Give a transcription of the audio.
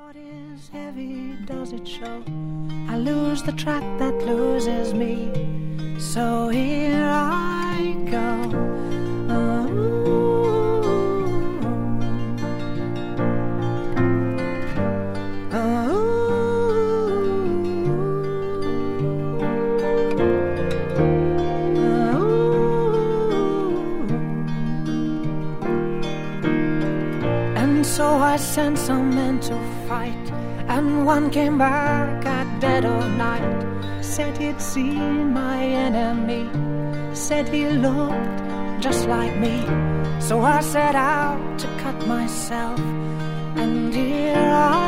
Is heavy, does it show? I lose the track that loses me. So here I go. And so I sent some men to fight, and one came back at dead of night. Said he'd seen my enemy, said he looked just like me. So I set out to cut myself, and here I